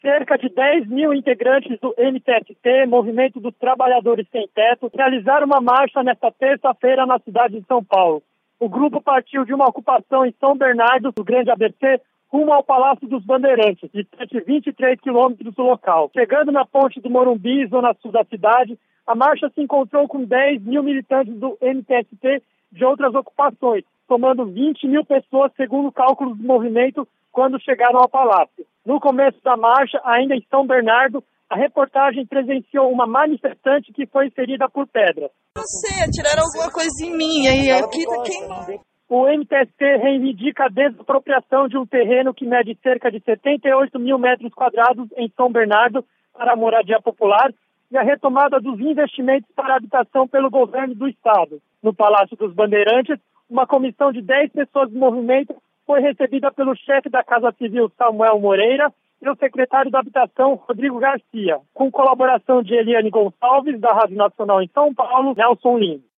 Cerca de 10 mil integrantes do MTST, Movimento dos Trabalhadores Sem Teto, realizaram uma marcha nesta terça-feira na cidade de São Paulo. O grupo partiu de uma ocupação em São Bernardo, do Grande ABC, rumo ao Palácio dos Bandeirantes, distante 23 quilômetros do local. Chegando na ponte do Morumbi, zona sul da cidade, a marcha se encontrou com 10 mil militantes do MTST de outras ocupações, somando 20 mil pessoas, segundo cálculos do movimento, quando chegaram ao Palácio. No começo da marcha, ainda em São Bernardo, a reportagem presenciou uma manifestante que foi ferida por pedras. Não sei, atiraram alguma coisa em mim, aí aqui tá queimando. O MTST reivindica a desapropriação de um terreno que mede cerca de 78 mil metros quadrados em São Bernardo para a moradia popular e a retomada dos investimentos para a habitação pelo governo do estado. No Palácio dos Bandeirantes, uma comissão de 10 pessoas do movimento foi recebida pelo chefe da Casa Civil, Samuel Moreira, e o secretário da Habitação, Rodrigo Garcia, com colaboração de Eliane Gonçalves, da Rádio Nacional em São Paulo, Nelson Lima.